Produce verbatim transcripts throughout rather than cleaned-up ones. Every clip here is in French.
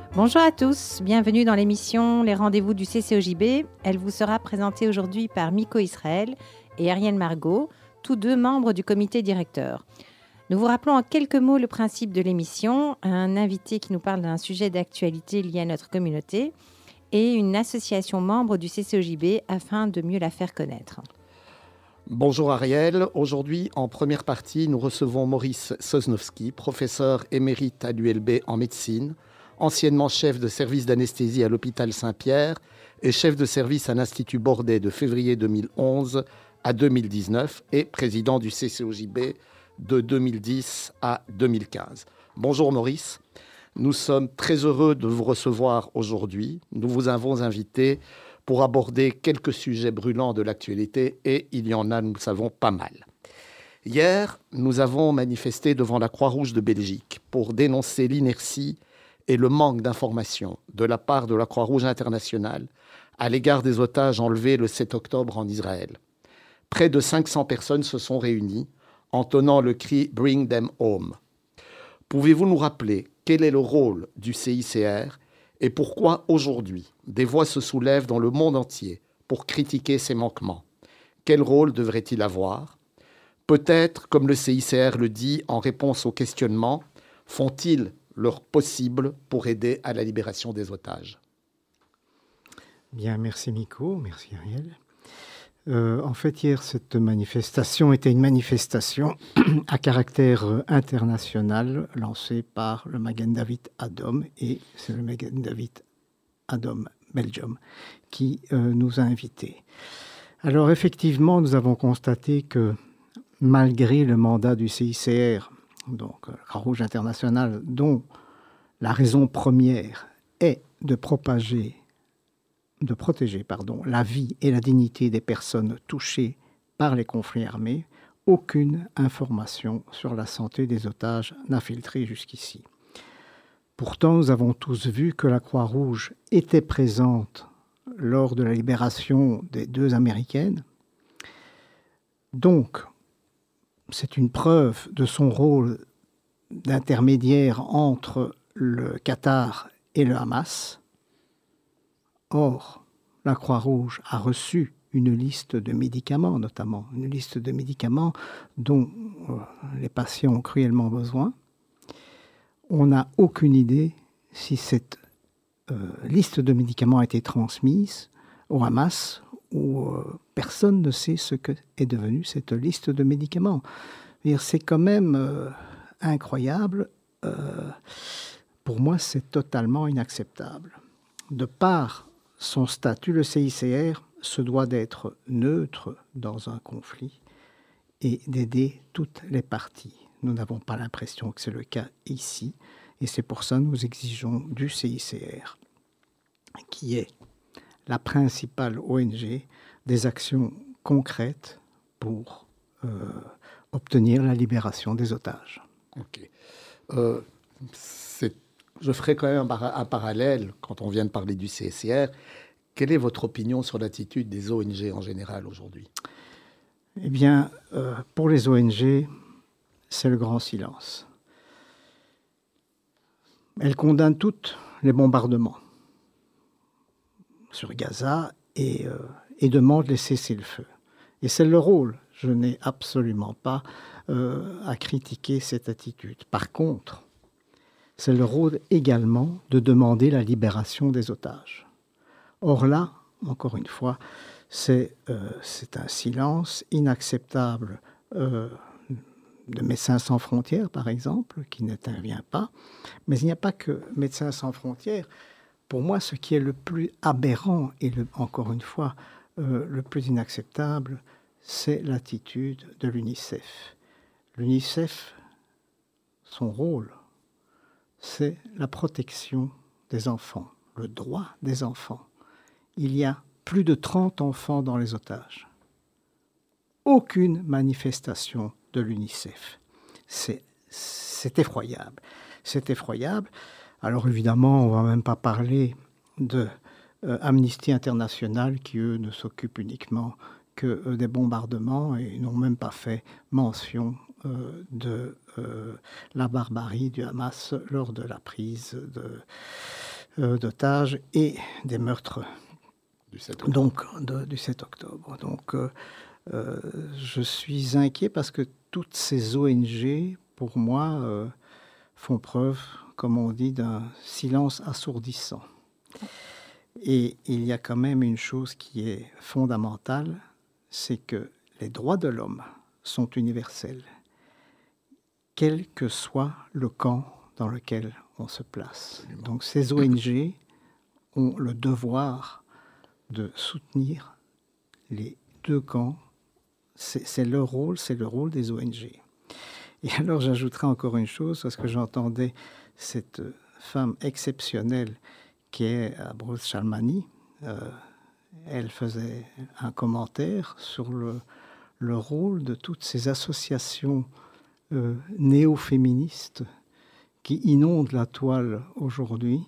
Bonjour à tous, bienvenue dans l'émission Les Rendez-vous du C C O J B. Elle vous sera présentée aujourd'hui par Miko Israël et Ariel Margot, tous deux membres du comité directeur. Nous vous rappelons en quelques mots le principe de l'émission, un invité qui nous parle d'un sujet d'actualité lié à notre communauté et une association membre du C C O J B afin de mieux la faire connaître. Bonjour Ariel, aujourd'hui en première partie nous recevons Maurice Sosnowski, professeur émérite à l'U L B en médecine, anciennement chef de service d'anesthésie à l'hôpital Saint-Pierre et chef de service à l'Institut Bordet de février deux mille onze à deux mille dix-neuf et président du C C O J B de deux mille dix à deux mille quinze. Bonjour Maurice, nous sommes très heureux de vous recevoir aujourd'hui. Nous vous avons invité pour aborder quelques sujets brûlants de l'actualité et il y en a, nous le savons, pas mal. Hier, nous avons manifesté devant la Croix-Rouge de Belgique pour dénoncer l'inertie et le manque d'information de la part de la Croix-Rouge internationale à l'égard des otages enlevés le sept octobre en Israël. Près de cinq cents personnes se sont réunies en tenant le cri « Bring them home ». Pouvez-vous nous rappeler quel est le rôle du C I C R et pourquoi aujourd'hui des voix se soulèvent dans le monde entier pour critiquer ces manquements? Quel rôle devrait-il avoir? Peut-être, comme le C I C R le dit en réponse au questionnement, font-ils leur possible pour aider à la libération des otages? Bien, merci Miko, merci Ariel. Euh, en fait, hier, cette manifestation était une manifestation à caractère international lancée par le Magen David Adom, et c'est le Magen David Adom Belgium qui euh, nous a invités. Alors effectivement, nous avons constaté que malgré le mandat du C I C R, donc la Croix-Rouge internationale, dont la raison première est de propager de protéger pardon, la vie et la dignité des personnes touchées par les conflits armés, aucune information sur la santé des otages n'a filtré jusqu'ici. Pourtant, nous avons tous vu que la Croix-Rouge était présente lors de la libération des deux Américaines. Donc, c'est une preuve de son rôle d'intermédiaire entre le Qatar et le Hamas. Or, la Croix-Rouge a reçu une liste de médicaments, notamment une liste de médicaments dont euh, les patients ont cruellement besoin. On n'a aucune idée si cette euh, liste de médicaments a été transmise au Hamas ou euh, personne ne sait ce qu'est devenue cette liste de médicaments. C'est quand même euh, incroyable. Euh, pour moi, c'est totalement inacceptable. De par son statut, le C I C R se doit d'être neutre dans un conflit et d'aider toutes les parties. Nous n'avons pas l'impression que c'est le cas ici, et c'est pour ça que nous exigeons du C I C R, qui est la principale O N G, des actions concrètes pour euh, obtenir la libération des otages. Ok. Euh, c'est Je ferai quand même un, par- un parallèle quand on vient de parler du C I C R. Quelle est votre opinion sur l'attitude des O N G en général aujourd'hui? Eh bien, euh, pour les O N G, c'est le grand silence. Elles condamnent toutes les bombardements sur Gaza et, euh, et demandent les cessez-le-feu. Et c'est leur rôle. Je n'ai absolument pas euh, à critiquer cette attitude. Par contre, c'est le rôle également de demander la libération des otages. Or là, encore une fois, c'est, euh, c'est un silence inacceptable euh, de Médecins sans frontières, par exemple, qui n'intervient pas. Mais il n'y a pas que Médecins sans frontières. Pour moi, ce qui est le plus aberrant et, le, encore une fois, euh, le plus inacceptable, c'est l'attitude de l'UNICEF. L'UNICEF, son rôle, c'est la protection des enfants, le droit des enfants. Il y a plus de trente enfants dans les otages. Aucune manifestation de l'UNICEF. C'est, c'est effroyable. C'est effroyable. Alors évidemment, on ne va même pas parler de euh, Amnesty International qui, eux, ne s'occupent uniquement que euh, des bombardements et n'ont même pas fait mention euh, de euh, la barbarie du Hamas lors de la prise de, euh, d'otages et des meurtres du sept octobre. Donc, de, du sept octobre. Donc, euh, euh, je suis inquiet parce que toutes ces O N G, pour moi, euh, font preuve, comme on dit, d'un silence assourdissant. Et il y a quand même une chose qui est fondamentale, c'est que les droits de l'homme sont universels, quel que soit le camp dans lequel on se place. Absolument. Donc ces O N G ont le devoir de soutenir les deux camps. C'est, c'est leur rôle, c'est le rôle des O N G. Et alors j'ajouterai encore une chose, parce que j'entendais cette femme exceptionnelle qui est à Bruce Shalmani. Euh, elle faisait un commentaire sur le, le rôle de toutes ces associations euh, néo-féministes qui inondent la toile aujourd'hui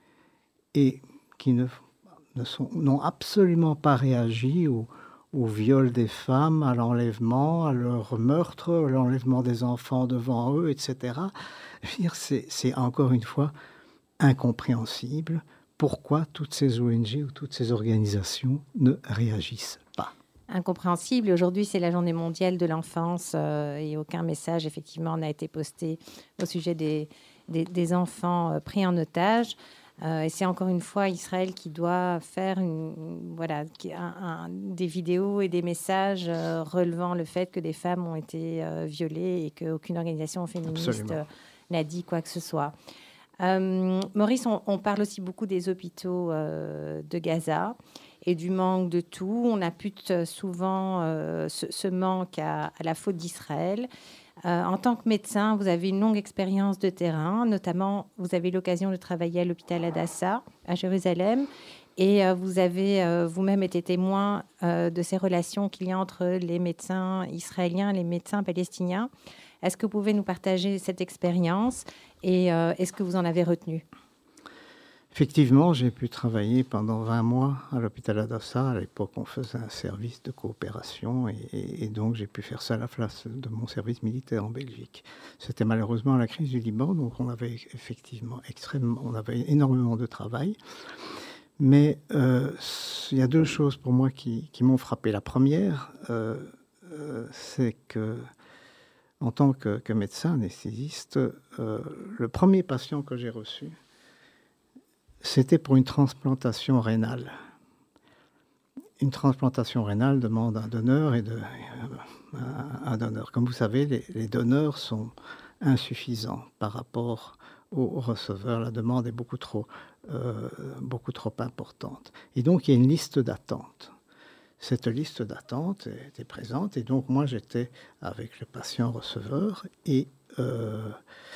et qui ne, ne sont, n'ont absolument pas réagi au, au viol des femmes, à l'enlèvement, à leur meurtre, à l'enlèvement des enfants devant eux, et cetera. Je veux dire, c'est, c'est encore une fois incompréhensible. Pourquoi toutes ces O N G ou toutes ces organisations ne réagissent pas? Incompréhensible. Aujourd'hui, c'est la journée mondiale de l'enfance euh, et aucun message, effectivement, n'a été posté au sujet des, des, des enfants euh, pris en otage. Euh, et c'est encore une fois Israël qui doit faire une, voilà, un, un, des vidéos et des messages euh, relevant le fait que des femmes ont été euh, violées et qu'aucune organisation féministe euh, n'a dit quoi que ce soit. Euh, Maurice, on, on parle aussi beaucoup des hôpitaux euh, de Gaza et du manque de tout. On impute souvent euh, ce, ce manque à, à la faute d'Israël. Euh, en tant que médecin, vous avez une longue expérience de terrain. Notamment, vous avez l'occasion de travailler à l'hôpital Hadassah à Jérusalem. Et euh, vous avez euh, vous-même été témoin euh, de ces relations qu'il y a entre les médecins israéliens et les médecins palestiniens. Est-ce que vous pouvez nous partager cette expérience et euh, est-ce que vous en avez retenu? Effectivement, j'ai pu travailler pendant vingt mois à l'hôpital Hadassah. À l'époque, on faisait un service de coopération et, et, et donc j'ai pu faire ça à la place de mon service militaire en Belgique. C'était malheureusement la crise du Liban, donc on avait effectivement extrêmement, on avait énormément de travail. Mais euh, il y a deux choses pour moi qui, qui m'ont frappé. La première, euh, euh, c'est que en tant que, que médecin anesthésiste, euh, le premier patient que j'ai reçu, c'était pour une transplantation rénale. Une transplantation rénale demande un donneur et de, euh, un, un donneur. Comme vous savez, les, les donneurs sont insuffisants par rapport aux receveurs. La demande est beaucoup trop, euh, beaucoup trop importante. Et donc, il y a une liste d'attente. Cette liste d'attente était présente et donc moi j'étais avec le patient receveur et euh,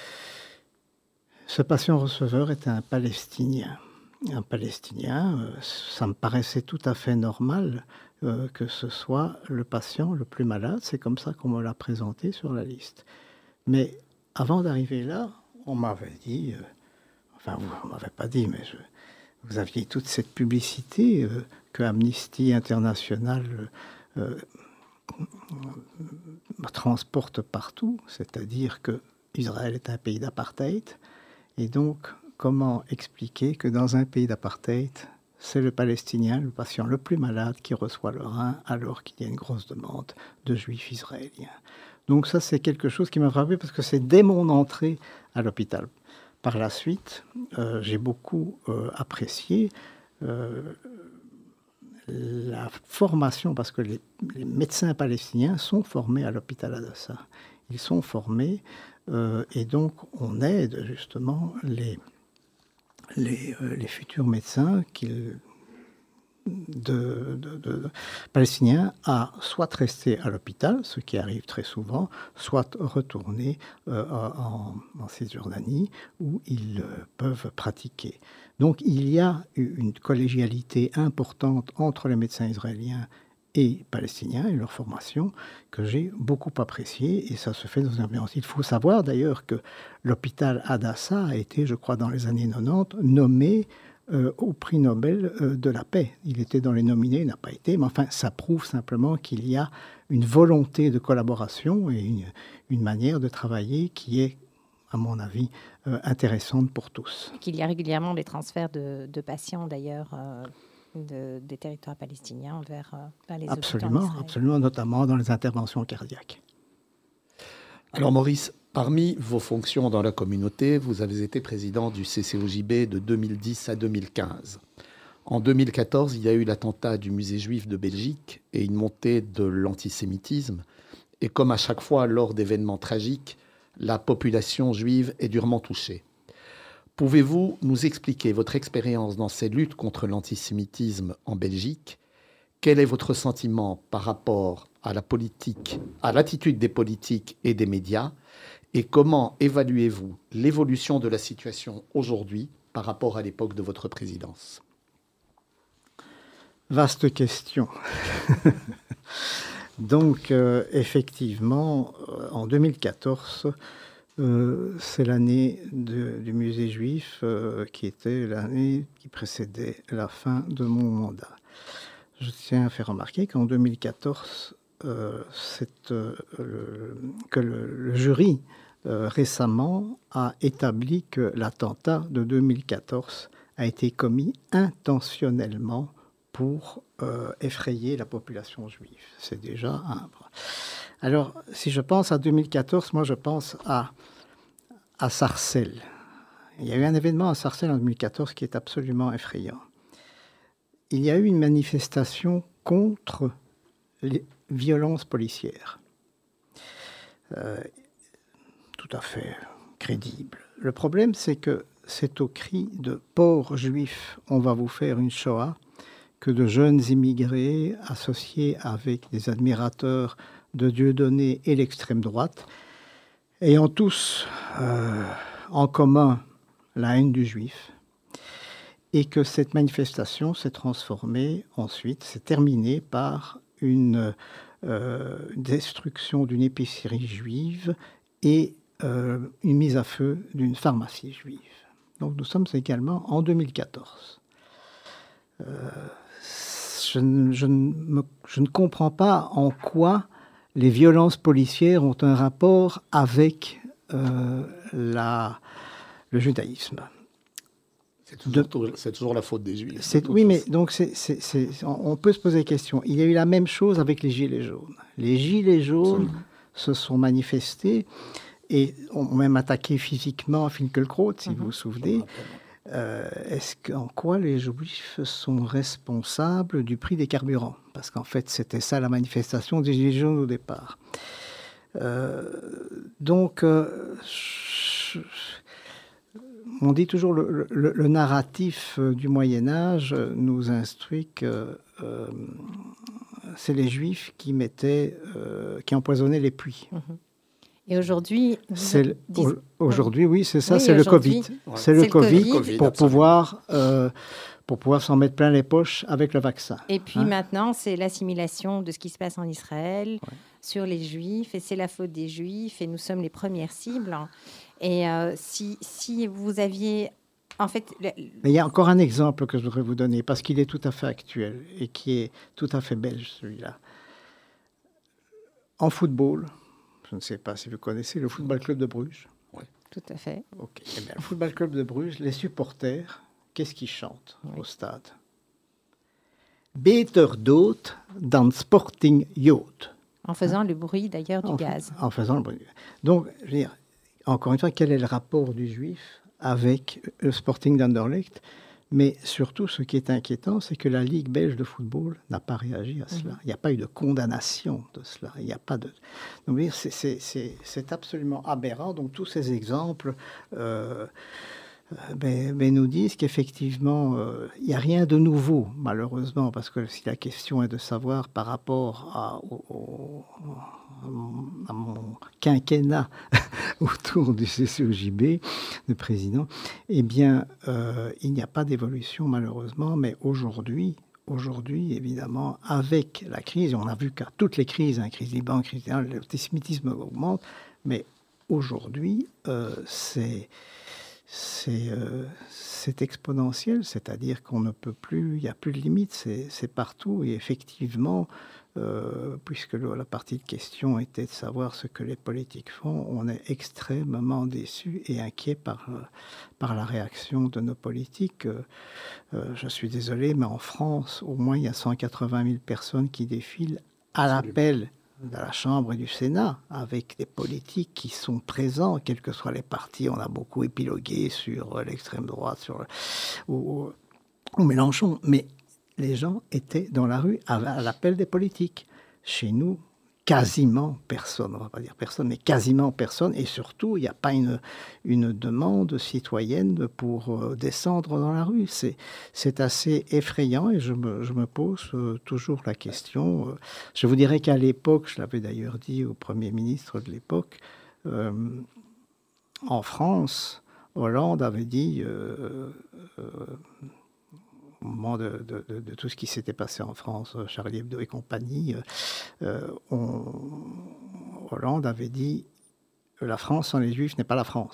ce patient receveur était un Palestinien. Un Palestinien, euh, ça me paraissait tout à fait normal euh, que ce soit le patient le plus malade, c'est comme ça qu'on me l'a présenté sur la liste. Mais avant d'arriver là, on m'avait dit, euh, enfin vous ne m'avez pas dit, mais je, vous aviez toute cette publicité euh, que Amnesty International euh, euh, transporte partout, c'est-à-dire que Israël est un pays d'apartheid, et donc comment expliquer que dans un pays d'apartheid, c'est le Palestinien, le patient le plus malade, qui reçoit le rein alors qu'il y a une grosse demande de juifs israéliens. Donc ça, c'est quelque chose qui m'a frappé parce que c'est dès mon entrée à l'hôpital. Par la suite, euh, j'ai beaucoup euh, apprécié euh, la formation, parce que les, les médecins palestiniens sont formés à l'hôpital Hadassah. Ils sont formés euh, et donc on aide justement les, les, euh, les futurs médecins qu'ils, de, de, de palestiniens à soit rester à l'hôpital, ce qui arrive très souvent, soit retourner euh, en, en Cisjordanie où ils euh, peuvent pratiquer. Donc il y a une collégialité importante entre les médecins israéliens et palestiniens et leur formation que j'ai beaucoup appréciée et ça se fait dans une ambiance. Il faut savoir d'ailleurs que l'hôpital Hadassah a été, je crois, dans les années quatre-vingt-dix, nommé euh, au prix Nobel euh, de la paix. Il était dans les nominés, il n'a pas été, mais enfin ça prouve simplement qu'il y a une volonté de collaboration et une, une manière de travailler qui est à mon avis, euh, intéressantes pour tous. Qu'il y a régulièrement des transferts de, de patients, d'ailleurs, euh, de, des territoires palestiniens vers, euh, vers les absolument, hôpitaux en absolument, notamment dans les interventions cardiaques. Alors Maurice, parmi vos fonctions dans la communauté, vous avez été président du C C O J B de deux mille dix à deux mille quinze. En deux mille quatorze, il y a eu l'attentat du musée juif de Belgique et une montée de l'antisémitisme. Et comme à chaque fois lors d'événements tragiques, la population juive est durement touchée. Pouvez-vous nous expliquer votre expérience dans ces luttes contre l'antisémitisme en Belgique ? Quel est votre sentiment par rapport à la politique, à l'attitude des politiques et des médias ? Et comment évaluez-vous l'évolution de la situation aujourd'hui par rapport à l'époque de votre présidence ? Vaste question. Donc, euh, effectivement, en deux mille quatorze, euh, c'est l'année de, du musée juif euh, qui était l'année qui précédait la fin de mon mandat. Je tiens à faire remarquer qu'en deux mille quatorze, euh, c'est, euh, le, que le, le jury euh, récemment a établi que l'attentat de deux mille quatorze a été commis intentionnellement pour euh, effrayer la population juive. C'est déjà un... Alors, si je pense à deux mille quatorze, moi je pense à, à Sarcelles. Il y a eu un événement à Sarcelles en deux mille quatorze qui est absolument effrayant. Il y a eu une manifestation contre les violences policières. Euh, tout à fait crédible. Le problème, c'est que c'est au cri de « pauvres juifs, on va vous faire une Shoah » que de jeunes immigrés associés avec des admirateurs de Dieudonné et l'extrême droite, ayant tous euh, en commun la haine du juif, et que cette manifestation s'est transformée ensuite, s'est terminée par une euh, destruction d'une épicerie juive et euh, une mise à feu d'une pharmacie juive. Donc nous sommes également en deux mille quatorze. Euh, je, je, me, je ne comprends pas en quoi les violences policières ont un rapport avec euh, la, le judaïsme. C'est toujours, de, c'est toujours la faute des Juifs. C'est, oui, mais donc c'est, c'est, c'est, on peut se poser la question. Il y a eu la même chose avec les Gilets jaunes. Les Gilets jaunes Absolument. se sont manifestés et ont même attaqué physiquement Finkielkraut, si mm-hmm. vous vous souvenez. Euh, est-ce que, en quoi les Juifs sont responsables du prix des carburants ? Parce qu'en fait, c'était ça la manifestation des Gilets jaunes au départ. Euh, donc, euh, je, on dit toujours le, le, le narratif du Moyen-Âge nous instruit que euh, c'est les Juifs qui mettaient, euh, qui empoisonnaient les puits. Mmh. Et aujourd'hui, c'est le, aujourd'hui, oui, c'est ça, oui, c'est le Covid. Ouais. C'est le c'est COVID, le COVID pour absolument. pouvoir euh, pour pouvoir s'en mettre plein les poches avec le vaccin. Et puis hein? maintenant, c'est l'assimilation de ce qui se passe en Israël ouais. sur les Juifs, et c'est la faute des Juifs, et nous sommes les premières cibles. Et euh, si si vous aviez en fait, le... Mais il y a encore un exemple que je voudrais vous donner parce qu'il est tout à fait actuel et qui est tout à fait belge, celui-là. En football. Je ne sais pas si vous connaissez le Football Club de Bruges. Oui, tout à fait. Ok. Eh bien, le Football Club de Bruges, les supporters, qu'est-ce qu'ils chantent oui. au stade ? Beter dood dan Sporting Jood. En faisant hein? le bruit d'ailleurs du en gaz. En faisant le bruit. Donc, je veux dire, encore une fois, quel est le rapport du juif avec le Sporting d'Anderlecht ? Mais surtout, ce qui est inquiétant, c'est que la Ligue belge de football n'a pas réagi à cela. Mmh. Il n'y a pas eu de condamnation de cela. Il n'y a pas de... Donc, c'est, c'est, c'est, c'est absolument aberrant. Donc, tous ces exemples euh, ben, ben nous disent qu'effectivement, euh, il n'y a rien de nouveau, malheureusement, parce que si la question est de savoir par rapport à, au, au, à mon quinquennat autour du C C O J B, le président, eh bien, euh, il n'y a pas d'évolution, malheureusement, mais aujourd'hui, aujourd'hui, évidemment, avec la crise, on a vu qu'à toutes les crises, hein, crise Liban, crise Liban, l'antisémitisme augmente, mais aujourd'hui, euh, c'est, c'est, euh, c'est exponentiel, c'est-à-dire qu'on ne peut plus, il n'y a plus de limite, c'est, c'est partout, et effectivement, euh, puisque le, la partie de question était de savoir ce que les politiques font, on est extrêmement déçu et inquiet par, euh, par la réaction de nos politiques. Euh, euh, je suis désolé, mais en France, au moins, il y a cent quatre-vingt mille personnes qui défilent à l'appel de la Chambre et du Sénat, avec des politiques qui sont présents, quels que soient les partis. On a beaucoup épilogué sur euh, l'extrême droite, sur, ou, ou Mélenchon, mais les gens étaient dans la rue à, à l'appel des politiques. Chez nous, quasiment personne, on ne va pas dire personne, mais quasiment personne, et surtout, il n'y a pas une, une demande citoyenne pour euh, descendre dans la rue. C'est, c'est assez effrayant, et je me, je me pose euh, toujours la question. Euh, je vous dirais qu'à l'époque, je l'avais d'ailleurs dit au Premier ministre de l'époque, euh, en France, Hollande avait dit... Euh, euh, au moment de, de, de, de tout ce qui s'était passé en France, Charlie Hebdo et compagnie, euh, on, Hollande avait dit « La France sans les Juifs n'est pas la France ».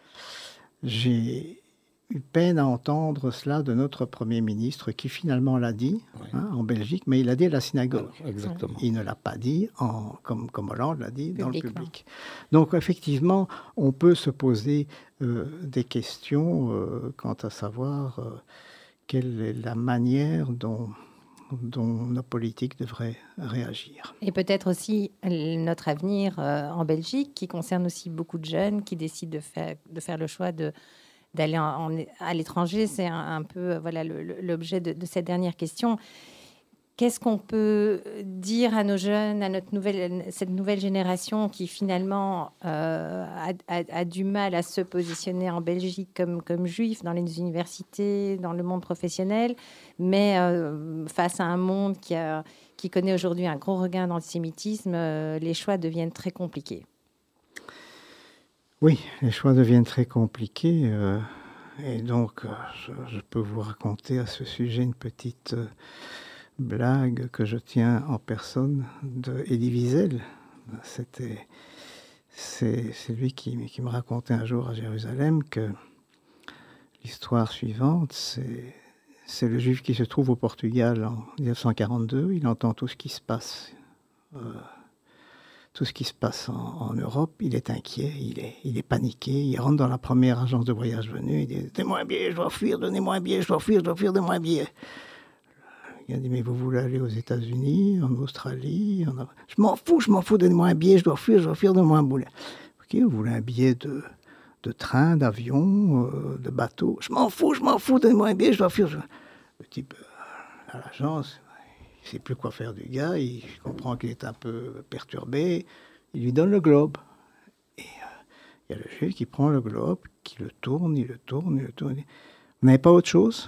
J'ai eu peine à entendre cela de notre Premier ministre, qui finalement l'a dit, oui. hein, en Belgique, mais il l'a dit à la synagogue. Alors, exactement. Il ne l'a pas dit, en, comme, comme Hollande l'a dit, dans le public. Donc effectivement, on peut se poser euh, des questions euh, quant à savoir... Euh, quelle est la manière dont, dont nos politiques devraient réagir. Et peut-être aussi notre avenir euh, en Belgique, qui concerne aussi beaucoup de jeunes qui décident de faire, de faire le choix de, d'aller en, en, à l'étranger. C'est un, un peu voilà, le, le, l'objet de, de cette dernière question. Qu'est-ce qu'on peut dire à nos jeunes, à notre nouvelle, cette nouvelle génération qui finalement euh, a, a, a du mal à se positionner en Belgique comme, comme juif dans les universités, dans le monde professionnel, mais euh, face à un monde qui, a, qui connaît aujourd'hui un gros regain d'antisémitisme, euh, les choix deviennent très compliqués. Oui, les choix deviennent très compliqués. Euh, et donc, je, je peux vous raconter à ce sujet une petite... Euh, blague que je tiens en personne de Elie Wiesel. C'était, c'est, c'est lui qui, qui me racontait un jour à Jérusalem que l'histoire suivante, c'est, c'est le juif qui se trouve au Portugal en dix-neuf cent quarante-deux. Il entend tout ce qui se passe, euh, tout ce qui se passe en, en Europe. Il est inquiet, il est, il est paniqué. Il rentre dans la première agence de voyage venue. Il dit « Donnez-moi un billet, je dois fuir, donnez-moi un billet, je dois fuir, je dois fuir, donnez-moi un billet. » Il a dit, mais vous voulez aller aux États-Unis, en Australie en... Je m'en fous, je m'en fous, donnez-moi un billet, je dois fuir, je dois fuir, donnez-moi un billet. Ok, vous voulez un billet de, de train, d'avion, euh, de bateau. Je m'en fous, je m'en fous, donnez-moi un billet, je dois fuir. Je... Le type, euh, à l'agence, il ne sait plus quoi faire du gars, il comprend qu'il est un peu perturbé. Il lui donne le globe. Et euh, il y a le juif qui prend le globe, qui le tourne, il le tourne, il le tourne. Il... Vous n'avez pas autre chose?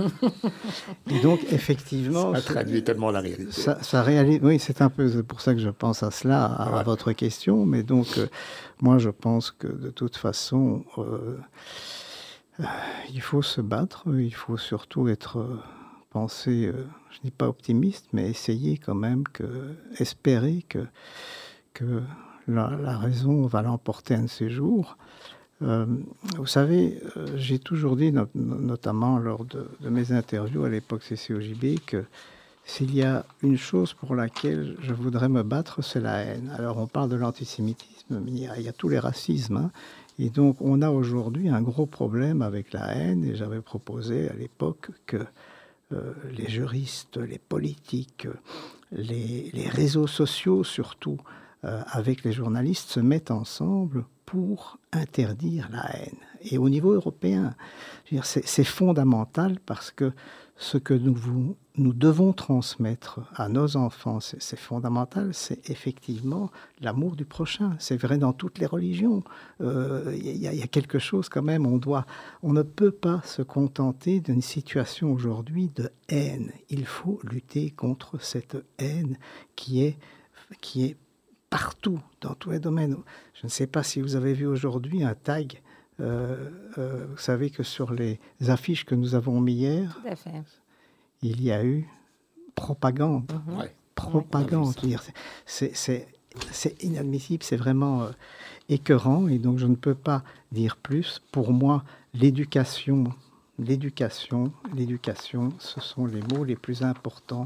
Et donc, effectivement... Ça traduit tellement la réalité. Ça, ça réalise, oui, c'est un peu pour ça que je pense à cela, à, ouais. à votre question. Mais donc, euh, moi, je pense que de toute façon, euh, euh, il faut se battre. Il faut surtout être, euh, penser, euh, je ne dis pas optimiste, mais essayer quand même, que, espérer que, que la, la raison va l'emporter un de ces jours. Euh, vous savez, euh, j'ai toujours dit, no- notamment lors de, de mes interviews à l'époque C C O J B, que s'il y a une chose pour laquelle je voudrais me battre, c'est la haine. Alors on parle de l'antisémitisme, mais il y a, il y a tous les racismes. Hein, et donc on a aujourd'hui un gros problème avec la haine, et j'avais proposé à l'époque que euh, les juristes, les politiques, les, les réseaux sociaux surtout, euh, avec les journalistes, se mettent ensemble pour interdire la haine. Et au niveau européen, je veux dire, c'est, c'est fondamental parce que ce que nous, vous, nous devons transmettre à nos enfants, c'est, c'est fondamental, c'est effectivement l'amour du prochain. C'est vrai dans toutes les religions. Il euh, y, y a quelque chose quand même, on, doit, on ne peut pas se contenter d'une situation aujourd'hui de haine. Il faut lutter contre cette haine qui est, qui est partout, dans tous les domaines. Je ne sais pas si vous avez vu aujourd'hui un tag. Euh, euh, vous savez que sur les affiches que nous avons mis hier, tout à fait. Il y a eu propagande. Mmh. Ouais. Propagande. Ouais, c'est, c'est, c'est inadmissible, c'est vraiment euh, écœurant. Et donc, je ne peux pas dire plus. Pour moi, l'éducation, l'éducation, l'éducation, ce sont les mots les plus importants.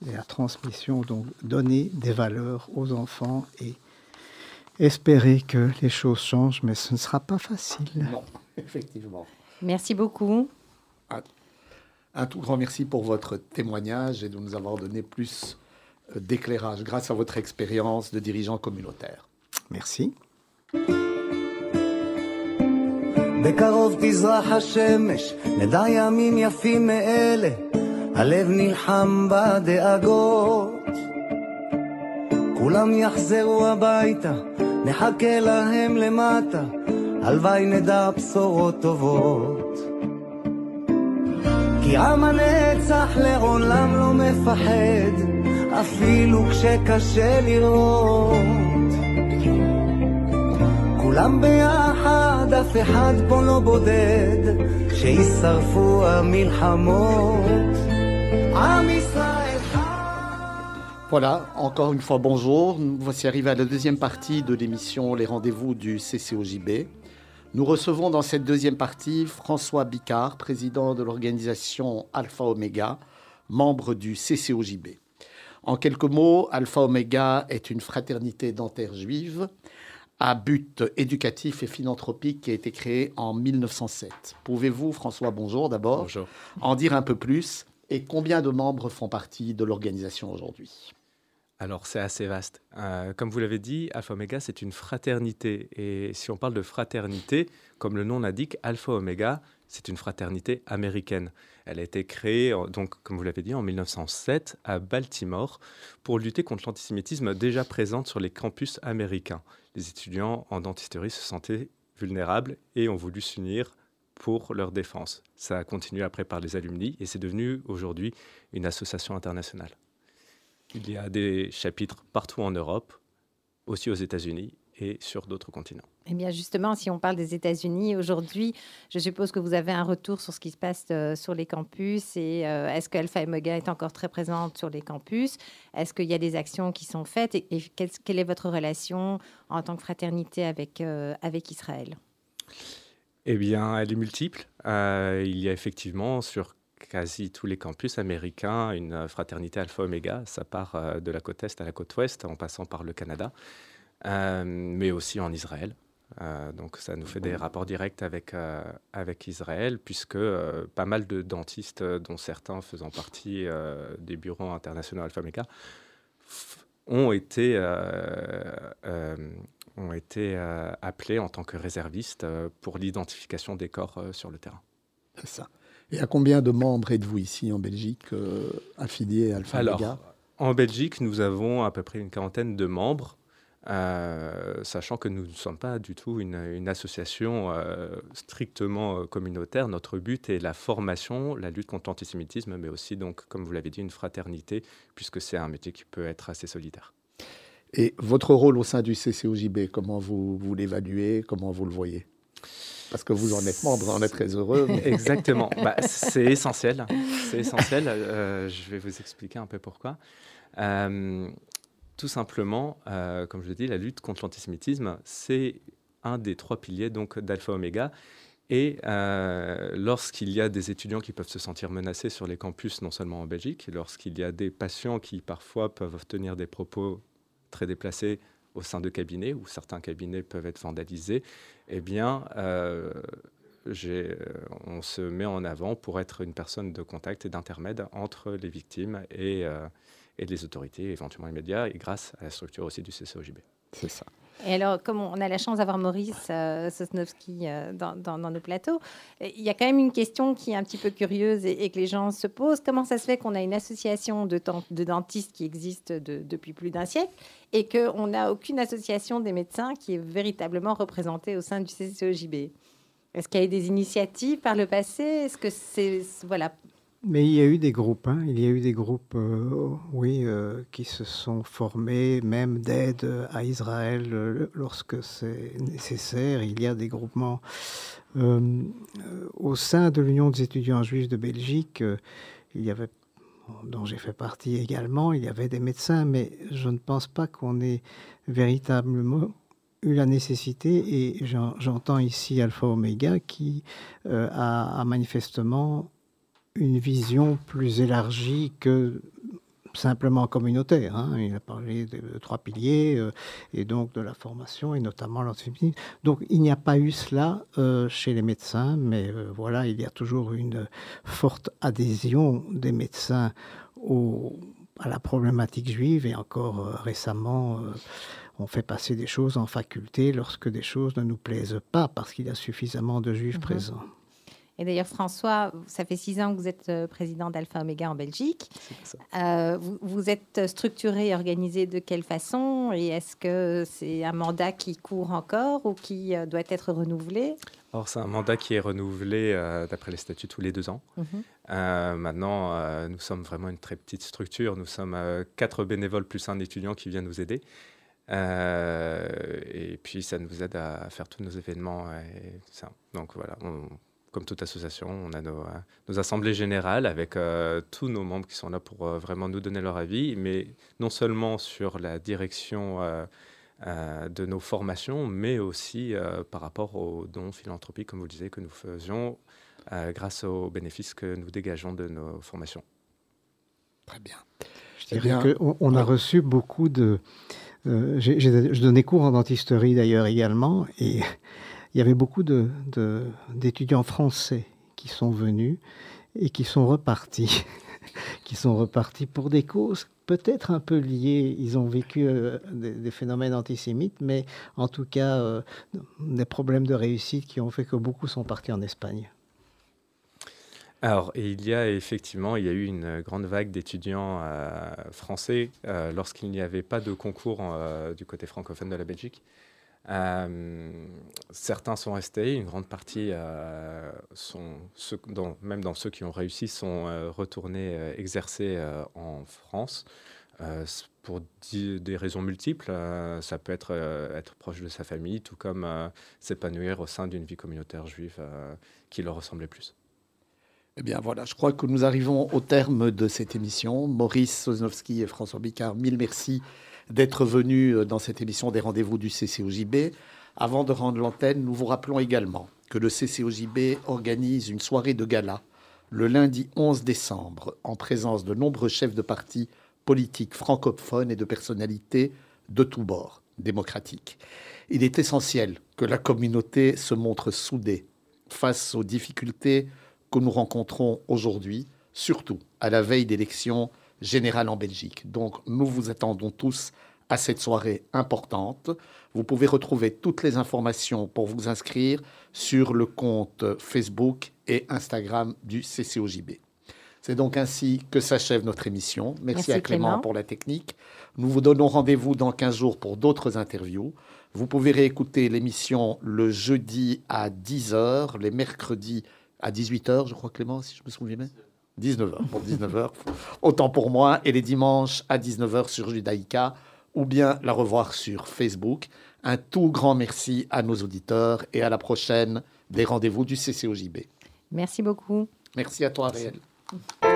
et la transmission, donc donner des valeurs aux enfants et espérer que les choses changent, mais ce ne sera pas facile. Non, effectivement. Merci beaucoup. Un, un tout grand merci pour votre témoignage et de nous avoir donné plus d'éclairage grâce à votre expérience de dirigeant communautaire. Merci. בקרוב תזרח השמש, נדע ימים יפים מאלה, הלב נלחם בדאגות. כולם יחזרו הביתה, נחכה להם למטה, הלוואי נדע בשורות טובות. כי עם הנצח לעולם לא מפחד, אפילו כשקשה לראות. כולם ביחד, אף אחד פה לא בודד, שישרפו המלחמות. עם ישראל חי. Voilà, encore une fois bonjour. Nous voici arrivés à la deuxième partie de l'émission Les Rendez-vous du C C O J B. Nous recevons dans cette deuxième partie François Bicard, président de l'organisation Alpha Omega, membre du C C O J B. En quelques mots, Alpha Omega est une fraternité dentaire juive à but éducatif et philanthropique qui a été créée en mille neuf cent sept. Pouvez-vous, François, bonjour d'abord, bonjour. En dire un peu plus et combien de membres font partie de l'organisation aujourd'hui ? Alors, c'est assez vaste. Euh, comme vous l'avez dit, Alpha Omega, c'est une fraternité. Et si on parle de fraternité, comme le nom l'indique, Alpha Omega, c'est une fraternité américaine. Elle a été créée, donc, comme vous l'avez dit, en mille neuf cent sept à Baltimore pour lutter contre l'antisémitisme déjà présent sur les campus américains. Les étudiants en dentisterie se sentaient vulnérables et ont voulu s'unir pour leur défense. Ça a continué après par les alumni et c'est devenu aujourd'hui une association internationale. Il y a des chapitres partout en Europe, aussi aux États-Unis et sur d'autres continents. Eh bien, justement, si on parle des États-Unis aujourd'hui, je suppose que vous avez un retour sur ce qui se passe euh, sur les campus. Et euh, est-ce que Alpha Omega est encore très présente sur les campus? Est-ce qu'il y a des actions qui sont faites? Et, et quelle, quelle est votre relation en tant que fraternité avec, euh, avec Israël? Eh bien, elle est multiple. Euh, il y a effectivement sur quasi tous les campus américains une fraternité Alpha Omega. Ça part euh, de la côte Est à la côte Ouest, en passant par le Canada, euh, mais aussi en Israël. Euh, donc ça nous fait des rapports directs avec, euh, avec Israël, puisque euh, pas mal de dentistes, dont certains faisant partie euh, des bureaux internationaux Alpha Omega, f- ont été, euh, euh, ont été euh, appelés en tant que réservistes euh, pour l'identification des corps euh, sur le terrain. C'est ça. Et à combien de membres êtes-vous ici en Belgique, euh, affiliés à Alpha Alors, Omega ? En Belgique, nous avons à peu près une quarantaine de membres. Euh, sachant que nous ne sommes pas du tout une, une association euh, strictement euh, communautaire. Notre but est la formation, la lutte contre l'antisémitisme, mais aussi, donc, comme vous l'avez dit, une fraternité, puisque c'est un métier qui peut être assez solitaire. Et votre rôle au sein du C C O J B, comment vous, vous l'évaluez, comment vous le voyez ? Parce que vous en êtes membre, on est très heureux. Mais... Exactement, bah, c'est essentiel. C'est essentiel. Euh, je vais vous expliquer un peu pourquoi. Euh, Tout simplement, euh, comme je l'ai dit, la lutte contre l'antisémitisme, c'est un des trois piliers donc, d'Alpha Omega. Et euh, lorsqu'il y a des étudiants qui peuvent se sentir menacés sur les campus, non seulement en Belgique, lorsqu'il y a des patients qui parfois peuvent tenir des propos très déplacés au sein de cabinets, où certains cabinets peuvent être vandalisés, eh bien, euh, j'ai, on se met en avant pour être une personne de contact et d'intermède entre les victimes et... Euh, et les autorités, éventuellement les médias, et grâce à la structure aussi du C C O J B. C'est ça. Et alors, comme on a la chance d'avoir Maurice euh, Sosnowski euh, dans, dans, dans nos plateaux, il y a quand même une question qui est un petit peu curieuse et, et que les gens se posent. Comment ça se fait qu'on a une association de, de dentistes qui existe de, depuis plus d'un siècle et qu'on n'a aucune association des médecins qui est véritablement représentée au sein du C C O J B? Est-ce qu'il y a eu des initiatives par le passé? Est-ce que c'est... Voilà. Mais il y a eu des groupes, hein. Il y a eu des groupes, euh, oui, euh, qui se sont formés, même d'aide à Israël euh, lorsque c'est nécessaire. Il y a des groupements euh, euh, au sein de l'Union des étudiants juifs de Belgique. Euh, il y avait, dont j'ai fait partie également, il y avait des médecins, mais je ne pense pas qu'on ait véritablement eu la nécessité. Et j'en, j'entends ici Alpha Omega qui euh, a, a manifestement une vision plus élargie que simplement communautaire. Hein. Il a parlé de, de trois piliers euh, et donc de la formation et notamment l'antisémitisme. Donc il n'y a pas eu cela euh, chez les médecins, mais euh, voilà, il y a toujours une forte adhésion des médecins au, à la problématique juive et encore euh, récemment, euh, on fait passer des choses en faculté lorsque des choses ne nous plaisent pas parce qu'il y a suffisamment de juifs mmh. présents. Et d'ailleurs, François, ça fait six ans que vous êtes président d'Alpha Omega en Belgique. Euh, vous, vous êtes structuré et organisé de quelle façon? Et est-ce que c'est un mandat qui court encore ou qui euh, doit être renouvelé? Alors, c'est un mandat qui est renouvelé euh, d'après les statuts tous les deux ans. Mm-hmm. Euh, maintenant, euh, nous sommes vraiment une très petite structure. Nous sommes euh, quatre bénévoles plus un étudiant qui vient nous aider. Euh, et puis, ça nous aide à faire tous nos événements. Et ça. Donc, voilà, on... Comme toute association, on a nos, euh, nos assemblées générales avec euh, tous nos membres qui sont là pour euh, vraiment nous donner leur avis, mais non seulement sur la direction euh, euh, de nos formations, mais aussi euh, par rapport aux dons philanthropiques, comme vous le disiez, que nous faisions euh, grâce aux bénéfices que nous dégageons de nos formations. Très bien. Je dirais qu'on on a reçu beaucoup de... Euh, j'ai, j'ai, je donnais cours en dentisterie d'ailleurs également, et... Il y avait beaucoup de, de, d'étudiants français qui sont venus et qui sont repartis, qui sont repartis pour des causes peut-être un peu liées. Ils ont vécu euh, des, des phénomènes antisémites, mais en tout cas euh, des problèmes de réussite qui ont fait que beaucoup sont partis en Espagne. Alors, il y a effectivement, il y a eu une grande vague d'étudiants euh, français euh, lorsqu'il n'y avait pas de concours euh, du côté francophone de la Belgique. Euh, certains sont restés, une grande partie, euh, sont, ceux, dans, même dans ceux qui ont réussi, sont euh, retournés euh, exercer euh, en France euh, pour di- des raisons multiples. Euh, ça peut être euh, être proche de sa famille, tout comme euh, s'épanouir au sein d'une vie communautaire juive euh, qui leur ressemblait plus. Eh bien voilà, je crois que nous arrivons au terme de cette émission. Maurice Sosnowski et François Bicard, mille merci d'être venus dans cette émission des rendez-vous du C C O J B. Avant de rendre l'antenne, nous vous rappelons également que le C C O J B organise une soirée de gala le lundi onze décembre en présence de nombreux chefs de partis politiques francophones et de personnalités de tous bords démocratiques. Il est essentiel que la communauté se montre soudée face aux difficultés que nous rencontrons aujourd'hui, surtout à la veille d'élections générale en Belgique. Donc, nous vous attendons tous à cette soirée importante. Vous pouvez retrouver toutes les informations pour vous inscrire sur le compte Facebook et Instagram du C C O J B. C'est donc ainsi que s'achève notre émission. Merci, Merci à Clément, Clément pour la technique. Nous vous donnons rendez-vous dans quinze jours pour d'autres interviews. Vous pouvez réécouter l'émission le jeudi à dix heures, les mercredis à dix-huit heures, je crois, Clément, si je me souviens bien. dix-neuf heures, pour dix-neuf heures, autant pour moi, et les dimanches à dix-neuf heures sur Judaïka, ou bien la revoir sur Facebook. Un tout grand merci à nos auditeurs et à la prochaine des rendez-vous du C C O J B. Merci beaucoup. Merci à toi, Ariel.